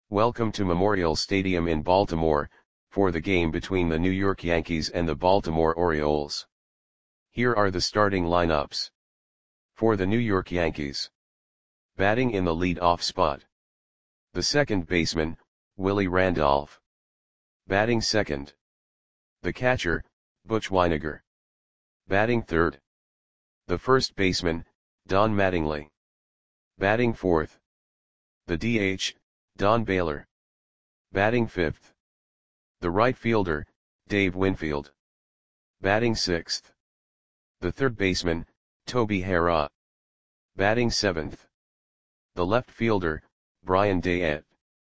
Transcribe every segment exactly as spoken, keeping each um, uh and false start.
Welcome to Memorial Stadium in Baltimore, for the game between the New York Yankees and the Baltimore Orioles. Here are the starting lineups. For the New York Yankees. Batting in the lead-off spot. The second baseman, Willie Randolph. Batting second. The catcher, Butch Wynegar. Batting third. The first baseman, Don Mattingly. Batting fourth. The D H, Don Baylor. Batting fifth. The right fielder, Dave Winfield. Batting sixth. The third baseman, Toby Harrah. Batting seventh. The left fielder, Brian Dayette.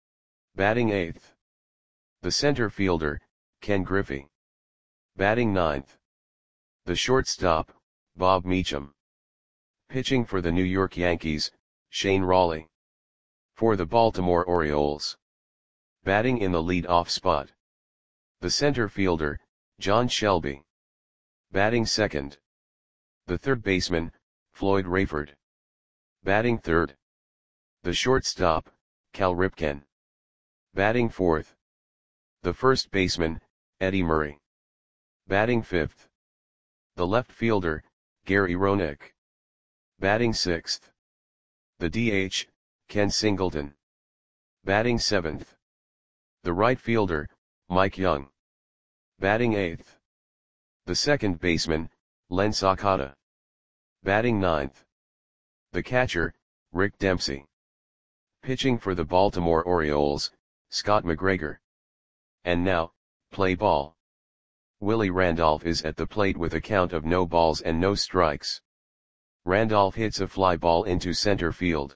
Batting eighth. The center fielder, Ken Griffey. Batting ninth. The shortstop, Bob Meacham. Pitching for the New York Yankees, Shane Rawley. For the Baltimore Orioles. Batting in the lead-off spot. The center fielder, John Shelby. Batting second. The third baseman, Floyd Rayford. Batting third. The shortstop, Cal Ripken. Batting fourth. The first baseman, Eddie Murray. Batting fifth. The left fielder, Gary Roenick. Batting sixth. The D H, Ken Singleton. Batting seventh. The right fielder, Mike Young. Batting eighth. The second baseman, Len Sakata. Batting ninth. The catcher, Rick Dempsey. Pitching for the Baltimore Orioles, Scott McGregor. And now, play ball. Willie Randolph is at the plate with a count of no balls and no strikes. Randolph hits a fly ball into center field.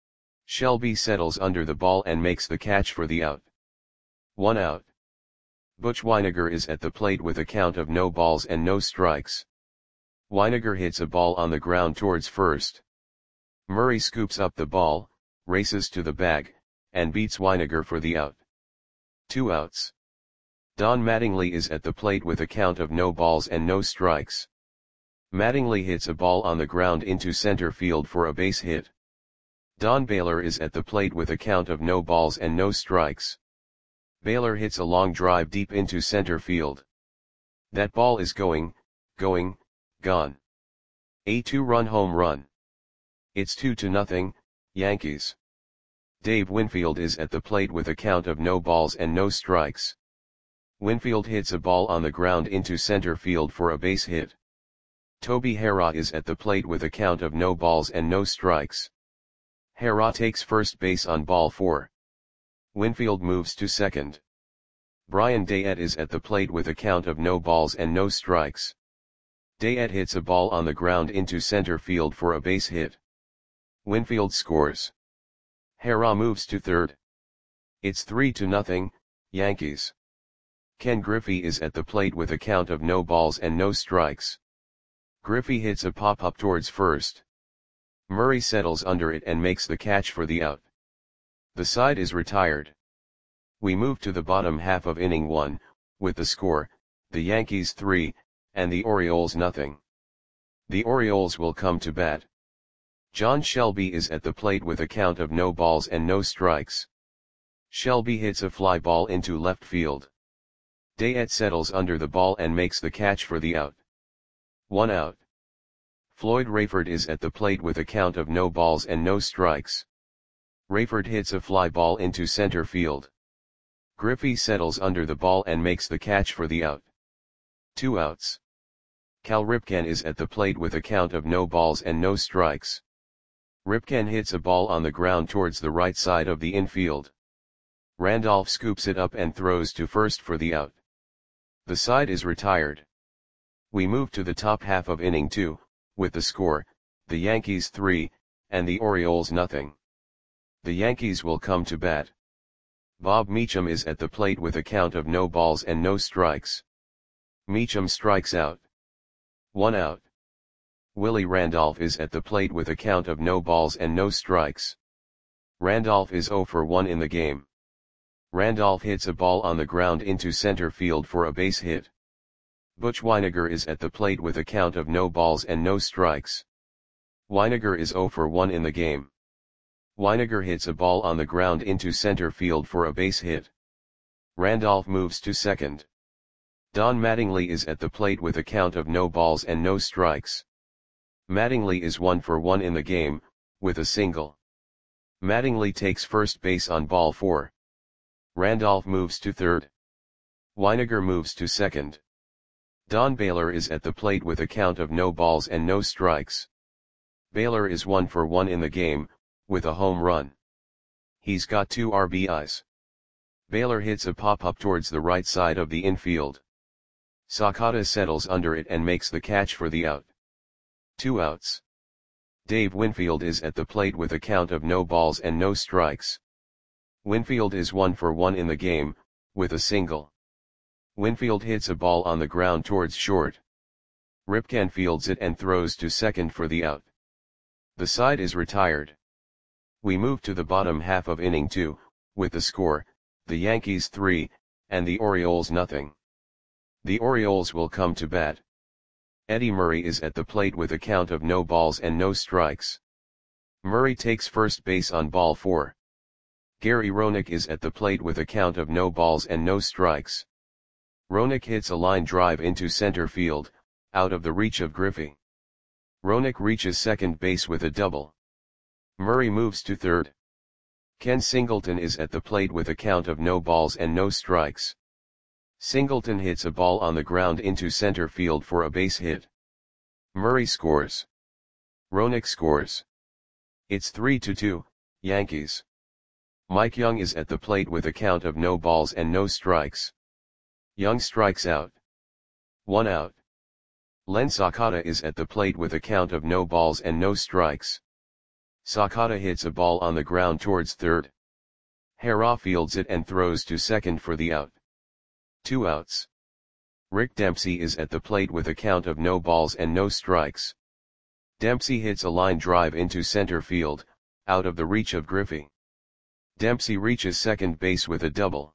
Shelby settles under the ball and makes the catch for the out. One out. Butch Wynegar is at the plate with a count of no balls and no strikes. Wynegar hits a ball on the ground towards first. Murray scoops up the ball, races to the bag, and beats Wynegar for the out. Two outs. Don Mattingly is at the plate with a count of no balls and no strikes. Mattingly hits a ball on the ground into center field for a base hit. Don Baylor is at the plate with a count of no balls and no strikes. Baylor hits a long drive deep into center field. That ball is going, going, gone. A two-run home run. It's two to nothing, Yankees. Dave Winfield is at the plate with a count of no balls and no strikes. Winfield hits a ball on the ground into center field for a base hit. Toby Harrah is at the plate with a count of no balls and no strikes. Harrah takes first base on ball four. Winfield moves to second. Brian Dayette is at the plate with a count of no balls and no strikes. Dayette hits a ball on the ground into center field for a base hit. Winfield scores. Harrah moves to third. It's three to nothing, Yankees. Ken Griffey is at the plate with a count of no balls and no strikes. Griffey hits a pop-up towards first. Murray settles under it and makes the catch for the out. The side is retired. We move to the bottom half of inning one, with the score, the Yankees three, and the Orioles nothing. The Orioles will come to bat. John Shelby is at the plate with a count of no balls and no strikes. Shelby hits a fly ball into left field. Dayette settles under the ball and makes the catch for the out. One out. Floyd Rayford is at the plate with a count of no balls and no strikes. Rayford hits a fly ball into center field. Griffey settles under the ball and makes the catch for the out. Two outs. Cal Ripken is at the plate with a count of no balls and no strikes. Ripken hits a ball on the ground towards the right side of the infield. Randolph scoops it up and throws to first for the out. The side is retired. We move to the top half of inning two, with the score, the Yankees three, and the Orioles nothing. The Yankees will come to bat. Bob Meacham is at the plate with a count of no balls and no strikes. Meacham strikes out. One out. Willie Randolph is at the plate with a count of no balls and no strikes. Randolph is zero for one in the game. Randolph hits a ball on the ground into center field for a base hit. Butch Wynegar is at the plate with a count of no balls and no strikes. Wynegar is zero for one in the game. Weiniger hits a ball on the ground into center field for a base hit. Randolph moves to second. Don Mattingly is at the plate with a count of no balls and no strikes. Mattingly is one for one in the game, with a single. Mattingly takes first base on ball four. Randolph moves to third. Weiniger moves to second. Don Baylor is at the plate with a count of no balls and no strikes. Baylor is one for one in the game, with a home run. He's got two R B Is. Baylor hits a pop-up towards the right side of the infield. Sakata settles under it and makes the catch for the out. Two outs. Dave Winfield is at the plate with a count of no balls and no strikes. Winfield is one for one in the game, with a single. Winfield hits a ball on the ground towards short. Ripken fields it and throws to second for the out. The side is retired. We move to the bottom half of inning two, with the score, the Yankees three, and the Orioles nothing. The Orioles will come to bat. Eddie Murray is at the plate with a count of no balls and no strikes. Murray takes first base on ball four. Gary Roenick is at the plate with a count of no balls and no strikes. Roenick hits a line drive into center field, out of the reach of Griffey. Roenick reaches second base with a double. Murray moves to third. Ken Singleton is at the plate with a count of no balls and no strikes. Singleton hits a ball on the ground into center field for a base hit. Murray scores. Roenick scores. It's three to two, Yankees. Mike Young is at the plate with a count of no balls and no strikes. Young strikes out. One out. Len Sakata is at the plate with a count of no balls and no strikes. Sakata hits a ball on the ground towards third. Hara fields it and throws to second for the out. Two outs. Rick Dempsey is at the plate with a count of no balls and no strikes. Dempsey hits a line drive into center field, out of the reach of Griffey. Dempsey reaches second base with a double.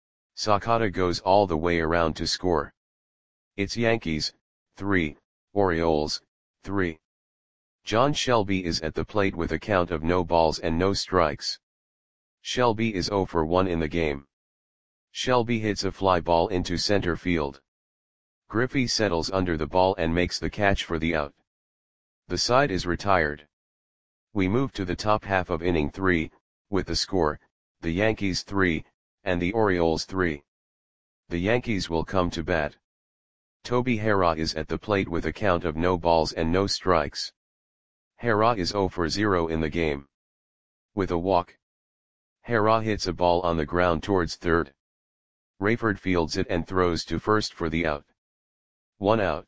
Sakata goes all the way around to score. It's Yankees, three, Orioles, three. John Shelby is at the plate with a count of no balls and no strikes. Shelby is zero for one in the game. Shelby hits a fly ball into center field. Griffey settles under the ball and makes the catch for the out. The side is retired. We move to the top half of inning three, with the score, the Yankees three, and the Orioles three. The Yankees will come to bat. Toby Hara is at the plate with a count of no balls and no strikes. Hara is zero for zero in the game. With a walk. Hara hits a ball on the ground towards third. Rayford fields it and throws to first for the out. One out.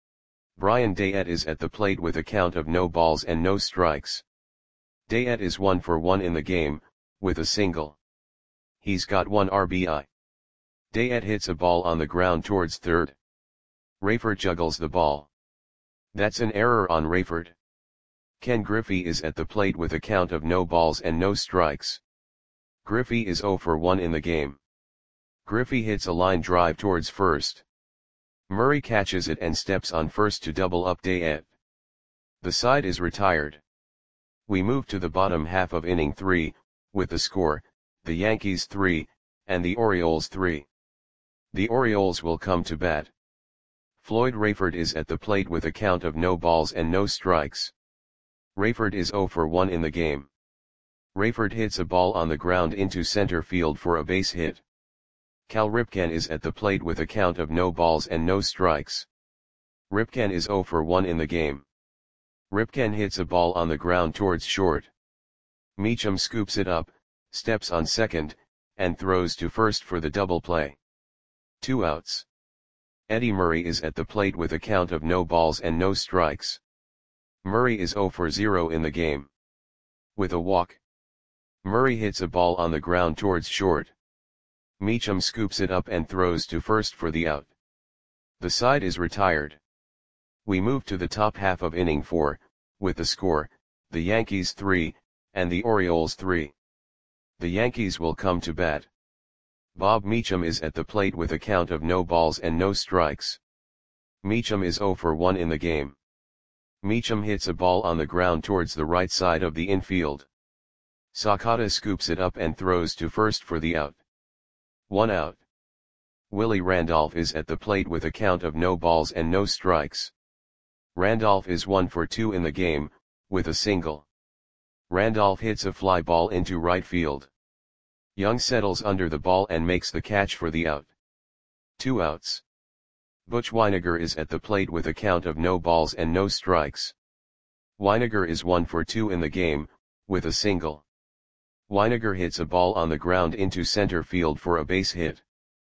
Brian Dayette is at the plate with a count of no balls and no strikes. Dayette is one for one in the game, with a single. He's got one R B I. Dayette hits a ball on the ground towards third. Rayford juggles the ball. That's an error on Rayford. Ken Griffey is at the plate with a count of no balls and no strikes. Griffey is zero for one in the game. Griffey hits a line drive towards first. Murray catches it and steps on first to double up Dayette. The side is retired. We move to the bottom half of inning three, with the score, the Yankees three, and the Orioles three. The Orioles will come to bat. Floyd Rayford is at the plate with a count of no balls and no strikes. Rayford is zero for one in the game. Rayford hits a ball on the ground into center field for a base hit. Cal Ripken is at the plate with a count of no balls and no strikes. Ripken is zero for one in the game. Ripken hits a ball on the ground towards short. Meacham scoops it up, steps on second, and throws to first for the double play. Two outs. Eddie Murray is at the plate with a count of no balls and no strikes. Murray is zero for zero in the game. With a walk. Murray hits a ball on the ground towards short. Meacham scoops it up and throws to first for the out. The side is retired. We move to the top half of inning four, with the score, the Yankees three, and the Orioles three. The Yankees will come to bat. Bob Meacham is at the plate with a count of no balls and no strikes. Meacham is zero for one in the game. Meacham hits a ball on the ground towards the right side of the infield. Sakata scoops it up and throws to first for the out. One out. Willie Randolph is at the plate with a count of no balls and no strikes. Randolph is one for two in the game, with a single. Randolph hits a fly ball into right field. Young settles under the ball and makes the catch for the out. Two outs. Butch Wynegar is at the plate with a count of no balls and no strikes. Wynegar is one for two in the game, with a single. Wynegar hits a ball on the ground into center field for a base hit.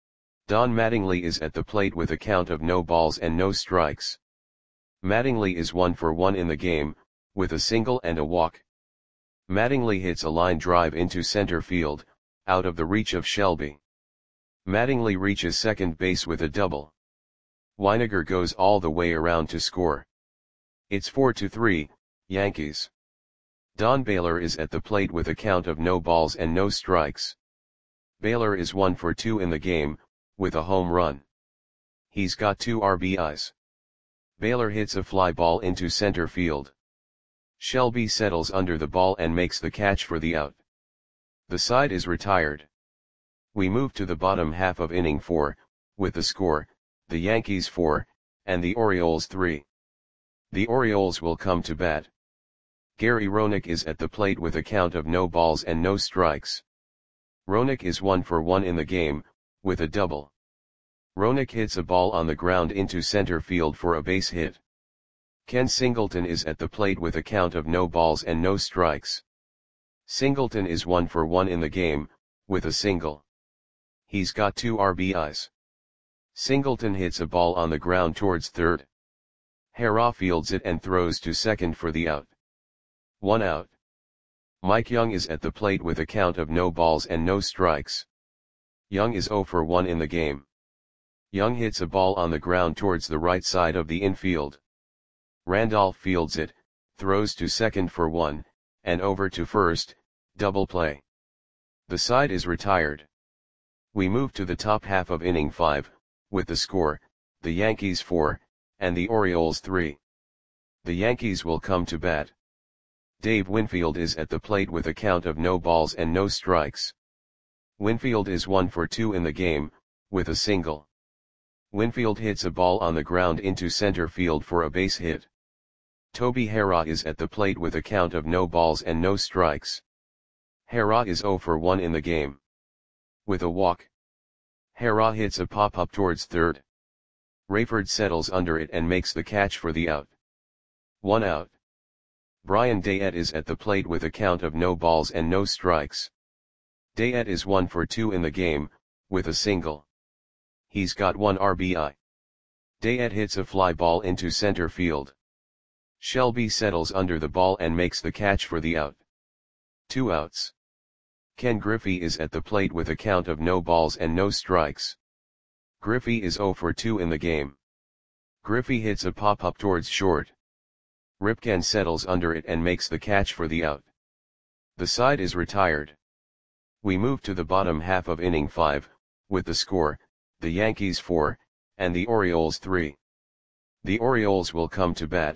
Don Mattingly is at the plate with a count of no balls and no strikes. Mattingly is one for one in the game, with a single and a walk. Mattingly hits a line drive into center field, out of the reach of Shelby. Mattingly reaches second base with a double. Wynegar goes all the way around to score. It's four to three, Yankees. Don Baylor is at the plate with a count of no balls and no strikes. Baylor is one for two in the game, with a home run. He's got two R B Is. Baylor hits a fly ball into center field. Shelby settles under the ball and makes the catch for the out. The side is retired. We move to the bottom half of inning four, with the score, the Yankees four, and the Orioles three. The Orioles will come to bat. Gary Roenick is at the plate with a count of no balls and no strikes. Roenick is one for one in the game, with a double. Roenick hits a ball on the ground into center field for a base hit. Ken Singleton is at the plate with a count of no balls and no strikes. Singleton is one for one in the game, with a single. He's got two R B Is. Singleton hits a ball on the ground towards third. Harrah fields it and throws to second for the out. One out. Mike Young is at the plate with a count of no balls and no strikes. Young is zero for one in the game. Young hits a ball on the ground towards the right side of the infield. Randolph fields it, throws to second for one, and over to first, double play. The side is retired. We move to the top half of inning five, with the score, the Yankees four, and the Orioles three. The Yankees will come to bat. Dave Winfield is at the plate with a count of no balls and no strikes. Winfield is one for two in the game, with a single. Winfield hits a ball on the ground into center field for a base hit. Toby Harrah is at the plate with a count of no balls and no strikes. Harrah is zero for one in the game. With a walk. Harrah hits a pop-up towards third. Rayford settles under it and makes the catch for the out. One out. Brian Dayette is at the plate with a count of no balls and no strikes. Dayette is one for two in the game, with a single. He's got one R B I. Dayette hits a fly ball into center field. Shelby settles under the ball and makes the catch for the out. Two outs. Ken Griffey is at the plate with a count of no balls and no strikes. Griffey is zero for two in the game. Griffey hits a pop-up towards short. Ripken settles under it and makes the catch for the out. The side is retired. We move to the bottom half of inning five, with the score, the Yankees four, and the Orioles three. The Orioles will come to bat.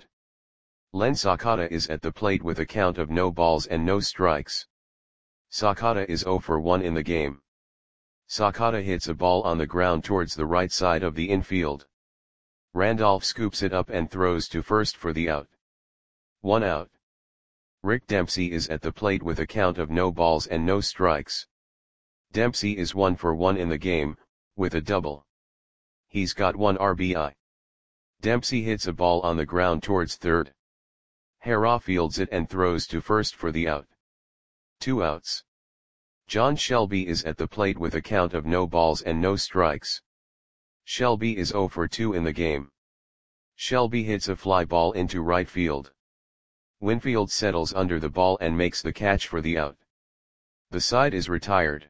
Len Sakata is at the plate with a count of no balls and no strikes. Sakata is zero for one in the game. Sakata hits a ball on the ground towards the right side of the infield. Randolph scoops it up and throws to first for the out. One out. Rick Dempsey is at the plate with a count of no balls and no strikes. Dempsey is one for one in the game, with a double. He's got one R B I. Dempsey hits a ball on the ground towards third. Harrah fields it and throws to first for the out. Two outs. John Shelby is at the plate with a count of no balls and no strikes. Shelby is zero for two in the game. Shelby hits a fly ball into right field. Winfield settles under the ball and makes the catch for the out. The side is retired.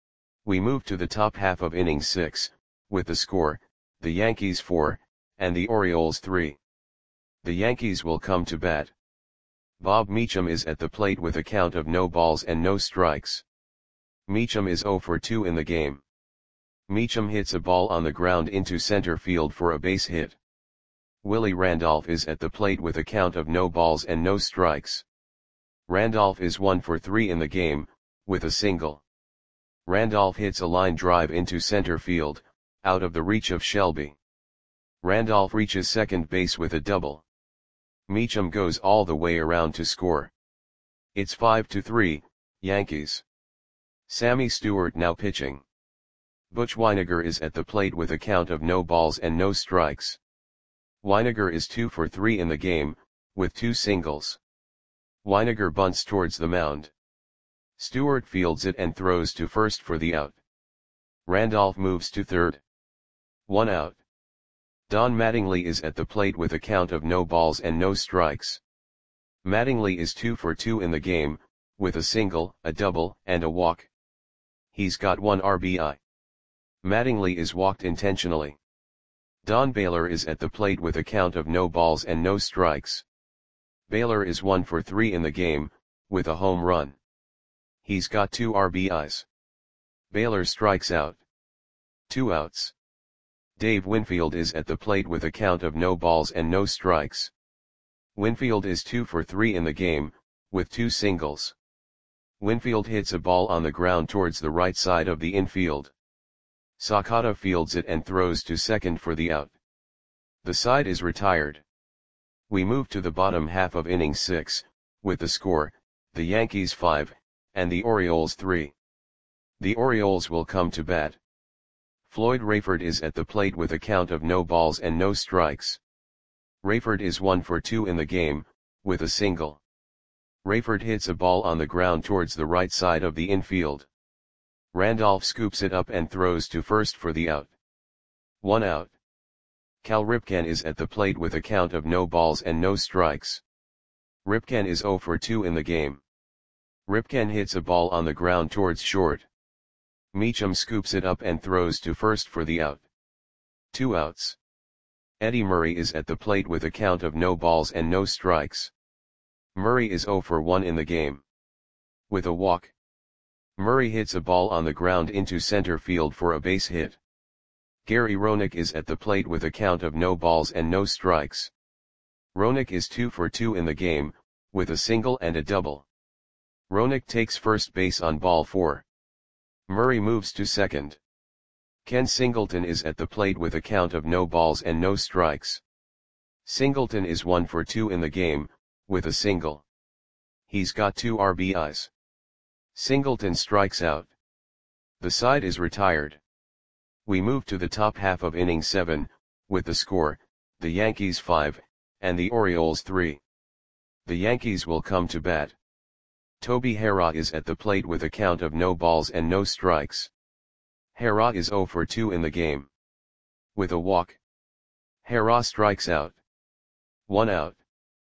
We move to the top half of inning six, with the score, the Yankees four, and the Orioles three. The Yankees will come to bat. Bob Meacham is at the plate with a count of no balls and no strikes. Meacham is zero for two in the game. Meacham hits a ball on the ground into center field for a base hit. Willie Randolph is at the plate with a count of no balls and no strikes. Randolph is one for three in the game, with a single. Randolph hits a line drive into center field, out of the reach of Shelby. Randolph reaches second base with a double. Meacham goes all the way around to score. It's five to three, Yankees. Sammy Stewart now pitching. Butch Wynegar is at the plate with a count of no balls and no strikes. Wynegar is two for three in the game, with two singles. Wynegar bunts towards the mound. Stewart fields it and throws to first for the out. Randolph moves to third. One out. Don Mattingly is at the plate with a count of no balls and no strikes. Mattingly is two for two in the game, with a single, a double, and a walk. He's got one R B I. Mattingly is walked intentionally. Don Baylor is at the plate with a count of no balls and no strikes. Baylor is one for three in the game, with a home run. He's got two R B Is. Baylor strikes out. Two outs. Dave Winfield is at the plate with a count of no balls and no strikes. Winfield is two for three in the game, with two singles. Winfield hits a ball on the ground towards the right side of the infield. Sakata fields it and throws to second for the out. The side is retired. We move to the bottom half of inning six, with the score, the Yankees five, and the Orioles three. The Orioles will come to bat. Floyd Rayford is at the plate with a count of no balls and no strikes. Rayford is one for two in the game, with a single. Rayford hits a ball on the ground towards the right side of the infield. Randolph scoops it up and throws to first for the out. One out. Cal Ripken is at the plate with a count of no balls and no strikes. Ripken is zero for two in the game. Ripken hits a ball on the ground towards short. Meacham scoops it up and throws to first for the out. Two outs. Eddie Murray is at the plate with a count of no balls and no strikes. Murray is zero for one in the game. With a walk. Murray hits a ball on the ground into center field for a base hit. Gary Roenick is at the plate with a count of no balls and no strikes. Roenick is two for two in the game, with a single and a double. Roenick takes first base on ball four. Murray moves to second. Ken Singleton is at the plate with a count of no balls and no strikes. Singleton is one for two in the game, with a single. He's got two R B Is. Singleton strikes out. The side is retired. We move to the top half of inning seven, with the score, the Yankees five, and the Orioles three. The Yankees will come to bat. Toby Harrah is at the plate with a count of no balls and no strikes. Harrah is zero for two in the game. With a walk. Harrah strikes out. One out.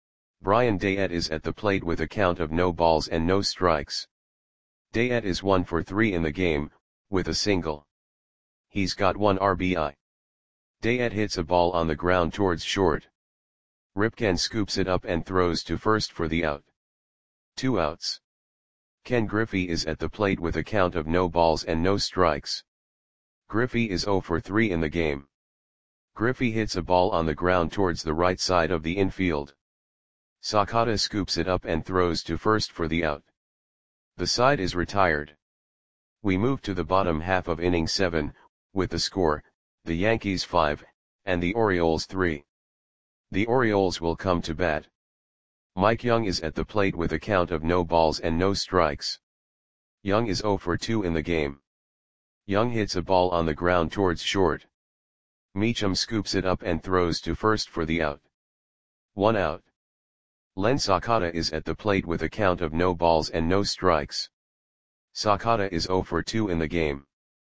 Brian Dayette is at the plate with a count of no balls and no strikes. Dayette is one for three in the game, with a single. He's got one R B I. Dayette hits a ball on the ground towards short. Ripken scoops it up and throws to first for the out. Two outs. Ken Griffey is at the plate with a count of no balls and no strikes. Griffey is zero for three in the game. Griffey hits a ball on the ground towards the right side of the infield. Sakata scoops it up and throws to first for the out. The side is retired. We move to the bottom half of inning seven, with the score, the Yankees five, and the Orioles three. The Orioles will come to bat. Mike Young is at the plate with a count of no balls and no strikes. Young is zero for two in the game. Young hits a ball on the ground towards short. Meacham scoops it up and throws to first for the out. One out. Len Sakata is at the plate with a count of no balls and no strikes. Sakata is zero for two in the game.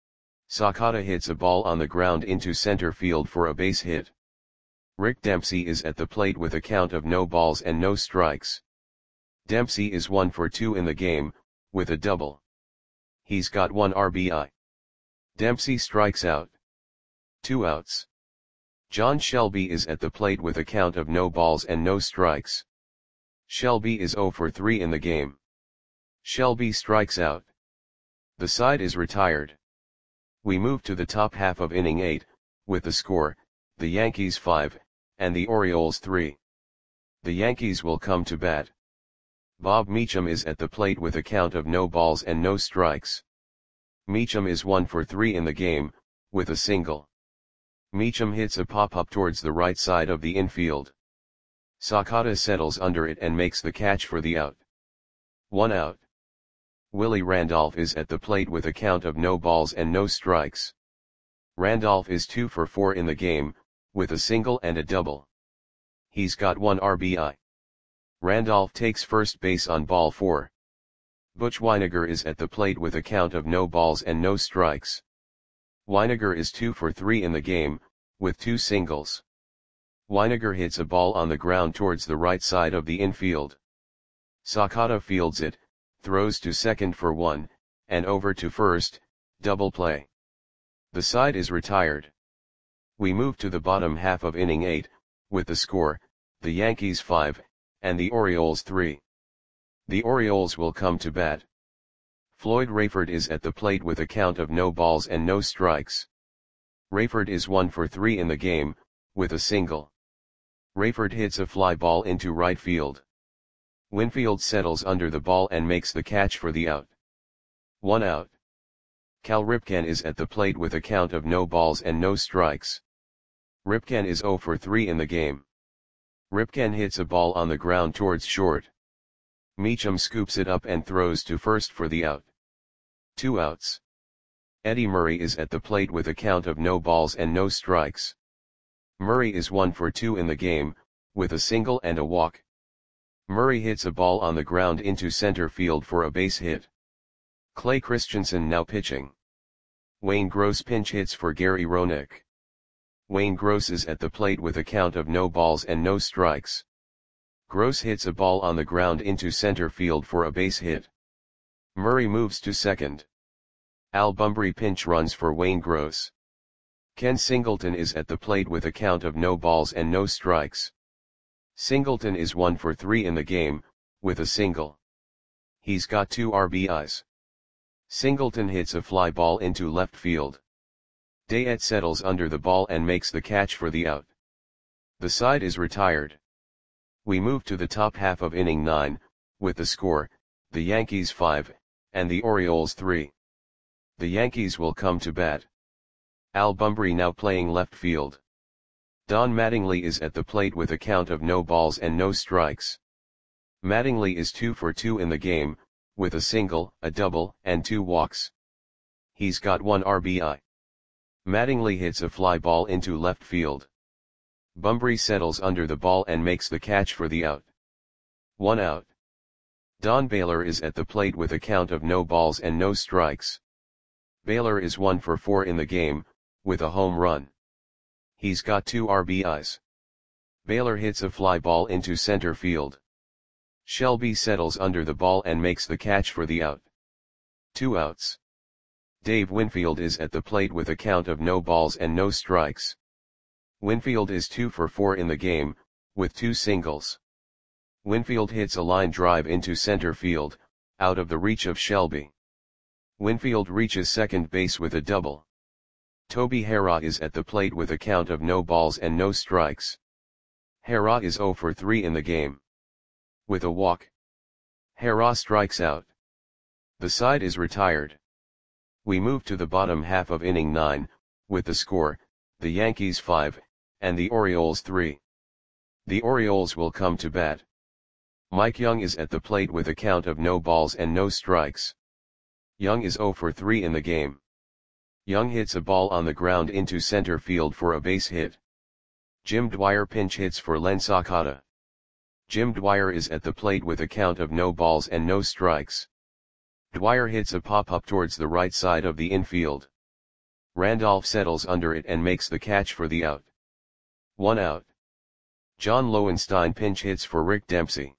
Sakata hits a ball on the ground into center field for a base hit. Rick Dempsey is at the plate with a count of no balls and no strikes. Dempsey is one for two in the game, with a double. He's got one R B I. Dempsey strikes out. Two outs. John Shelby is at the plate with a count of no balls and no strikes. Shelby is zero for three in the game. Shelby strikes out. The side is retired. We move to the top half of inning eight, with the score, the Yankees five, and the Orioles three. The Yankees will come to bat. Bob Meacham is at the plate with a count of no balls and no strikes. Meacham is one for three in the game, with a single. Meacham hits a pop-up towards the right side of the infield. Sakata settles under it and makes the catch for the out. One out. Willie Randolph is at the plate with a count of no balls and no strikes. Randolph is two for four in the game, with a single and a double. He's got one R B I. Randolph takes first base on ball four. Butch Wynegar is at the plate with a count of no balls and no strikes. Wynegar is two for three in the game, with two singles. Wynegar hits a ball on the ground towards the right side of the infield. Sakata fields it, throws to second for one, and over to first, double play. The side is retired. We move to the bottom half of inning eight, with the score, the Yankees five, and the Orioles three. The Orioles will come to bat. Floyd Rayford is at the plate with a count of no balls and no strikes. Rayford is one for three in the game, with a single. Rayford hits a fly ball into right field. Winfield settles under the ball and makes the catch for the out. One out. Cal Ripken is at the plate with a count of no balls and no strikes. Ripken is zero for three in the game. Ripken hits a ball on the ground towards short. Meacham scoops it up and throws to first for the out. Two outs. Eddie Murray is at the plate with a count of no balls and no strikes. Murray is one for two in the game, with a single and a walk. Murray hits a ball on the ground into center field for a base hit. Clay Christensen now pitching. Wayne Gross pinch hits for Gary Roenick. Wayne Gross is at the plate with a count of no balls and no strikes. Gross hits a ball on the ground into center field for a base hit. Murray moves to second. Al Bumbry pinch runs for Wayne Gross. Ken Singleton is at the plate with a count of no balls and no strikes. Singleton is one for three in the game, with a single. He's got two R B Is. Singleton hits a fly ball into left field. Dayette settles under the ball and makes the catch for the out. The side is retired. We move to the top half of inning nine, with the score, the Yankees five, and the Orioles three. The Yankees will come to bat. Al Bumbry now playing left field. Don Mattingly is at the plate with a count of no balls and no strikes. Mattingly is two for two in the game, with a single, a double, and two walks. He's got one R B I. Mattingly hits a fly ball into left field. Bumbry settles under the ball and makes the catch for the out. One out. Don Baylor is at the plate with a count of no balls and no strikes. Baylor is one for four in the game, with a home run. He's got two R B Is. Baylor hits a fly ball into center field. Shelby settles under the ball and makes the catch for the out. Two outs. Dave Winfield is at the plate with a count of no balls and no strikes. Winfield is two for four in the game, with two singles. Winfield hits a line drive into center field, out of the reach of Shelby. Winfield reaches second base with a double. Toby Harrah is at the plate with a count of no balls and no strikes. Harrah is zero for three in the game. With a walk. Harrah strikes out. The side is retired. We move to the bottom half of inning nine, with the score, the Yankees five, and the Orioles three. The Orioles will come to bat. Mike Young is at the plate with a count of no balls and no strikes. Young is zero for three in the game. Young hits a ball on the ground into center field for a base hit. Jim Dwyer pinch hits for Len Sakata. Jim Dwyer is at the plate with a count of no balls and no strikes. Dwyer hits a pop-up towards the right side of the infield. Randolph settles under it and makes the catch for the out. One out. John Lowenstein pinch hits for Rick Dempsey.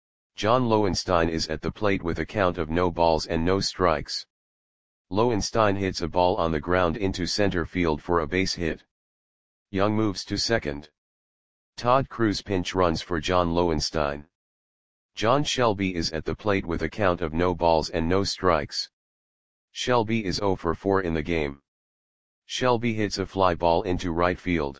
John Lowenstein is at the plate with a count of no balls and no strikes. Lowenstein hits a ball on the ground into center field for a base hit. Young moves to second. Todd Cruz pinch runs for John Lowenstein. John Shelby is at the plate with a count of no balls and no strikes. Shelby is zero for four in the game. Shelby hits a fly ball into right field.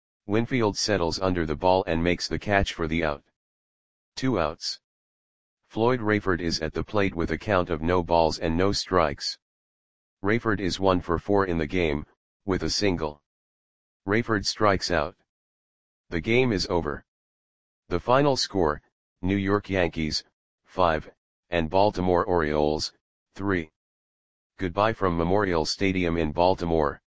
Winfield settles under the ball and makes the catch for the out. Two outs. Floyd Rayford is at the plate with a count of no balls and no strikes. Rayford is one for four in the game, with a single. Rayford strikes out. The game is over. The final score, New York Yankees, five, and Baltimore Orioles, three. Goodbye from Memorial Stadium in Baltimore.